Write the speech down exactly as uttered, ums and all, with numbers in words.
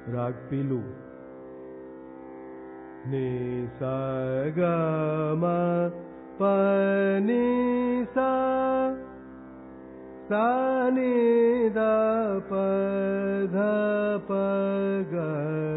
राग पीलू। नि सा ग म प नि सा, सा नि द प ध प ग